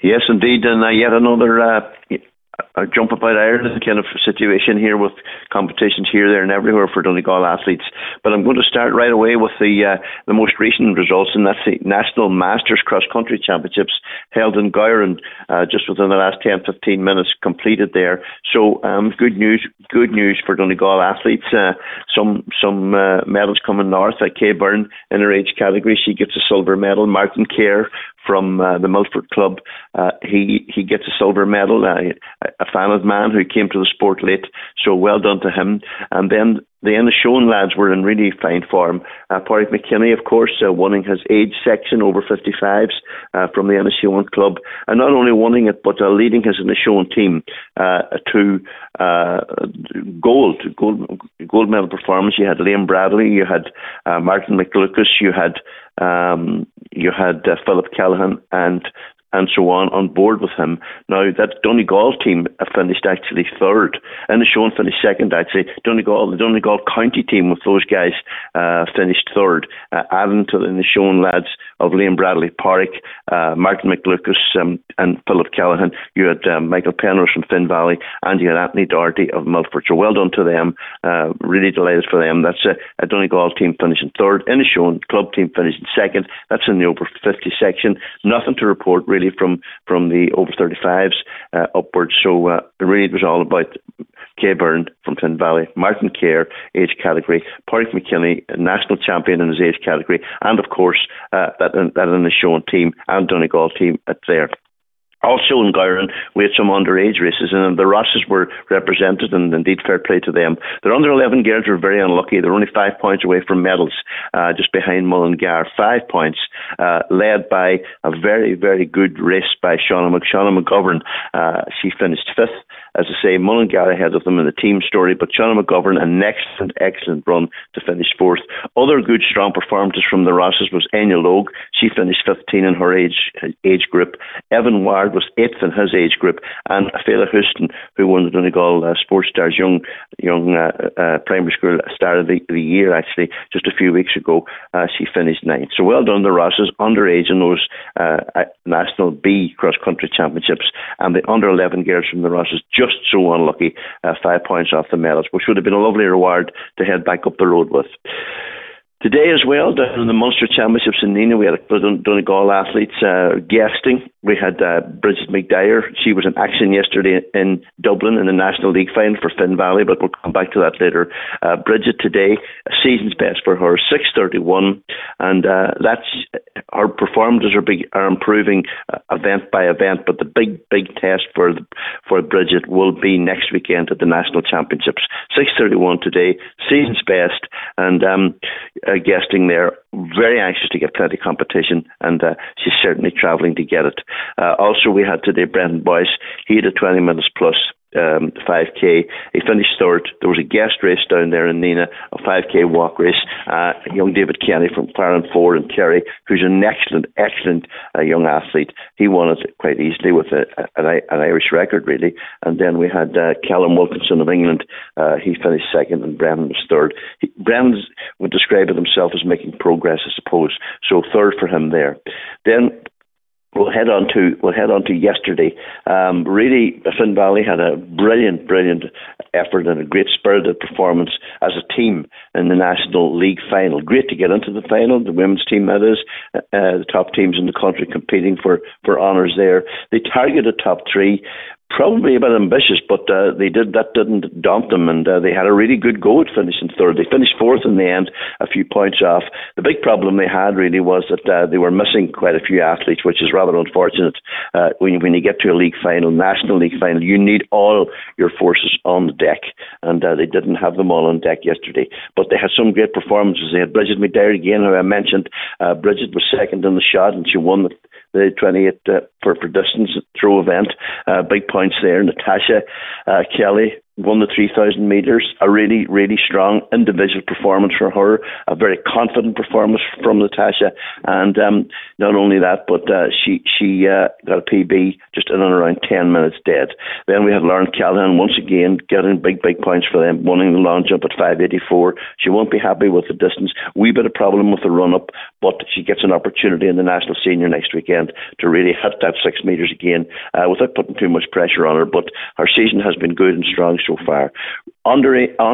Yes, indeed, and yet another jump about Ireland kind of situation here with competitions here, there, and everywhere for Donegal athletes. But I'm going to start right away with the most recent results, and that's the National Masters Cross Country Championships held in Gowran just within the last 10-15 minutes completed there. So good news for Donegal athletes. Some medals coming north. Kay Byrne in her age category, she gets a silver medal. Martin Kerr from the Milford Club, he gets a silver medal. A fan of man who came to the sport late, so well done to him. And then the Inishowen lads were in really fine form. Pádraig McKinney, of course, winning his age section over 55s from the Inishowen club, and not only winning it but leading his Inishowen team to gold medal performance. You had Liam Bradley, you had Martin McLucas, you had Philip Callahan and so on board with him. Now, that Donegal team finished actually third. Inishowen finished second, actually. The Donegal County team with those guys finished third, adding to the Inishowen lads of Liam Bradley, Pádraig, Martin McLucas and Philip Callahan. You had Michael Penrose from Finn Valley, and you had Anthony Doherty of Milford. So well done to them. Really delighted for them. That's a Donegal team finishing third. Inishowen club team finishing second. That's in the over 50 section. Nothing to report really from the over 35s upwards. So really it was all about Kay Byrne from Finn Valley, Martin Kerr, age category, Pádraig McKinney, national champion in his age category, and of course that Inishowen team and Donegal team at there. Also in Gowran, we had some underage races, and the Rosses were represented, and indeed fair play to them. Their under-11 girls were very unlucky. They were only 5 points away from medals, just behind Mullingar. 5 points, led by a very, very good race by Shauna McGovern. She finished fifth. As I say, Mullingar ahead of them in the team story, but Shauna McGovern, an excellent run to finish fourth. Other good, strong performances from the Rosses was Enya Logue. She finished 15 in her age group. Evan Ward was 8th in his age group, and Fela Houston, who won the Donegal Sports Stars young primary school star of the year, actually, just a few weeks ago, she finished 9th. So well done, the Rosses, underage in those National B cross-country championships, and the under-11 girls from the Rosses just so unlucky, 5 points off the medals, which would have been a lovely reward to head back up the road with. Today as well, down in the Munster Championships in Nina, we had Donegal athletes guesting. We had Bridget McDyer. She was in action yesterday in Dublin in the National League final for Finn Valley, but we'll come back to that later. Bridget today, a season's best for her, 6:31, and that's her performances are improving event by event. But the big test for Bridget will be next weekend at the National Championships. 6:31 today, season's best, and guesting there. Very anxious to get plenty of competition, and she's certainly travelling to get it. Also, we had today Brendan Boyce. He had a 20 minutes plus 5k. He finished third. There was a guest race down there in Nina, a 5k walk race. Young David Kenny from Farron Ford and Kerry, who's an excellent young athlete. He won it quite easily with an Irish record, really. And then we had Callum Wilkinson of England. He finished second, and Brendan was third. Brendan would describe it himself as making progress, I suppose. So third for him there. Then we'll head on to yesterday. Really, Finn Valley had a brilliant effort and a great spirited performance as a team in the National League final. Great to get into the final. The women's team, that is, the top teams in the country competing for honours there. They targeted top three. Probably a bit ambitious, but that didn't daunt them, and they had a really good go at finishing third. They finished fourth in the end, a few points off. The big problem they had really was that they were missing quite a few athletes, which is rather unfortunate. When you get to a league final, National League final, you need all your forces on the deck, and they didn't have them all on deck yesterday. But they had some great performances. They had Bridget McDyer again, who I mentioned. Bridget was second in the shot, and she won the 28 for distance throw event. Big points there. Natasha Kelly won the 3,000 metres. A really, really strong individual performance for her. A very confident performance from Natasha. And not only that, but she got a PB just in and around 10 minutes dead. Then we had Lauren Callahan once again getting big points for them, winning the long jump at 5.84. She won't be happy with the distance. Wee bit of problem with the run-up, but she gets an opportunity in the National Senior next weekend to really hit that 6 metres again without putting too much pressure on her. But her season has been good and strong so far. Under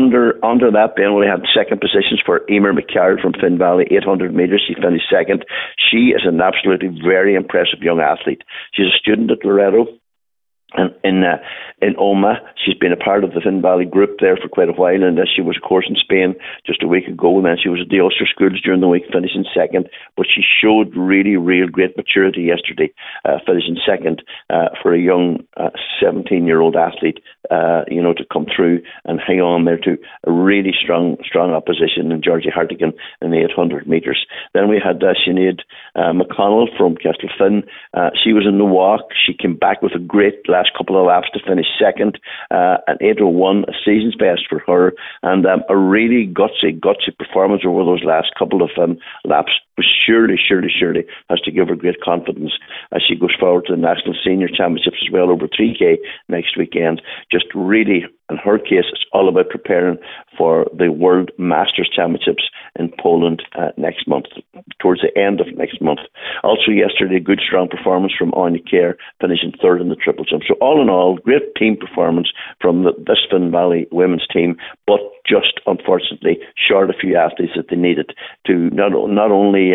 that, then we had second positions for Emer McCarroll from Finn Valley, 800 metres. She finished second. She is an absolutely very impressive young athlete. She's a student at Loreto. And in Oma, she's been a part of the Finn Valley group there for quite a while, and she was, of course, in Spain just a week ago, and then she was at the Ulster Schools during the week, finishing second. But she showed really, real great maturity yesterday, finishing second for a young 17-year-old athlete, to come through and hang on there to a really strong opposition in Georgie Hartigan in the 800 metres. Then we had Sinead McConnell from Castlefin. She was in the walk. She came back with a great last couple of laps to finish second, at 8:01, a season's best for her, and a really gutsy performance over those last couple of laps. But surely has to give her great confidence as she goes forward to the National Senior Championships as well, over 3K next weekend. Just really, in her case, it's all about preparing for the World Masters Championships in Poland next month, towards the end of next month. Also yesterday, good strong performance from Anya Kerr, finishing third in the triple jump. So all in all, great team performance from this Finn Valley women's team, but just unfortunately short a few athletes that they needed to not only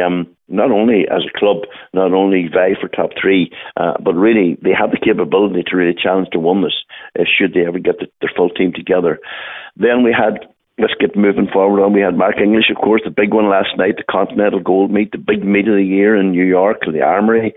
as a club, not only vie for top three, but really they have the capability to really challenge to win this, should they ever get their full team together. Then we had, let's get moving forward on. We had Mark English, of course, the big one last night, the Continental Gold Meet, the big meet of the year in New York, the Armory,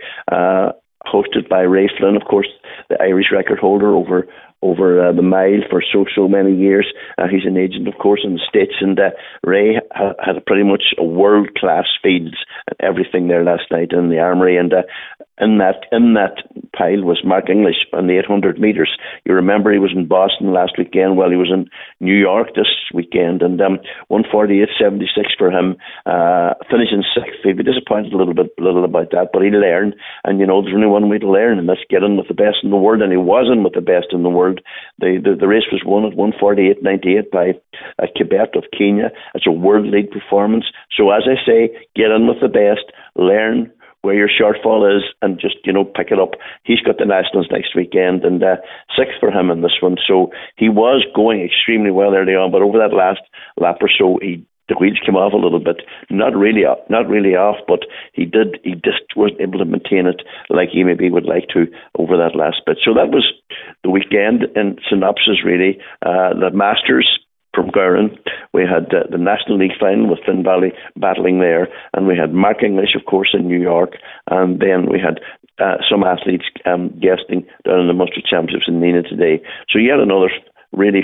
hosted by Ray Flynn, of course, the Irish record holder over the mile for so many years. He's an agent, of course, in the States, and Ray had pretty much a world-class fields and everything there last night in the Armory, and in that pile was Mark English on the 800 metres. You remember he was in Boston last weekend, while he was in New York this weekend, and 1:48.76 for him, finishing sixth. He'd be disappointed a little about that, but he learned, and there's only one way to learn, and that's get in with the best in the world, and he was in with the best in the world. The race was won at 1:48.98 by Kibet of Kenya. It's a world league performance. So as I say, get in with the best, learn where your shortfall is, and just pick it up. He's got the Nationals next weekend, and sixth for him in this one. So he was going extremely well early on, but over that last lap or so, the wheels came off a little bit. Not really off, but he just wasn't able to maintain it like he maybe would like to over that last bit. So that was the weekend in synopsis, really. The Masters from Gowran, we had the National League final with Finn Valley battling there, and we had Mark English, of course, in New York, and then we had some athletes guesting down in the Munster Championships in Neenah today. So yet another really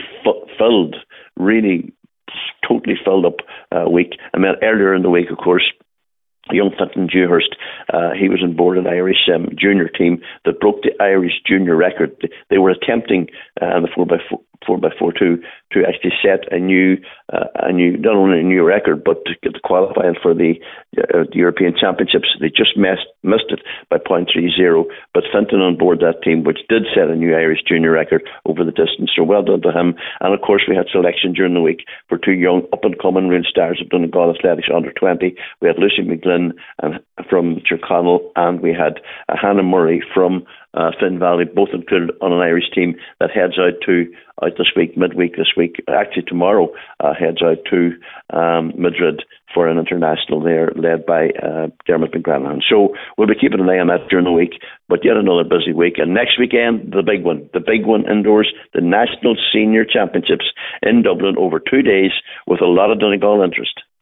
totally filled up week. And then earlier in the week, of course, young Fintan Dewhurst, he was on board an Irish junior team that broke the Irish junior record. They were attempting the 4x4 to actually set a new, not only a new record, but to get the qualifying for the European Championships. They just missed it by 0.30, but Fintan on board that team, which did set a new Irish junior record over the distance. So well done to him. And of course, we had selection during the week for two young up-and-coming real stars of Donegal Athletics under 20. We had Lucy McGlynn from Tyrconnell, and we had Hannah Murray from Finn Valley, both included on an Irish team that heads out this week, midweek this week, actually tomorrow, heads out to Madrid for an international there, led by Dermot McGranahan. So we'll be keeping an eye on that during the week, but yet another busy week. And next weekend, the big one indoors, the National Senior Championships in Dublin over 2 days with a lot of Donegal interest.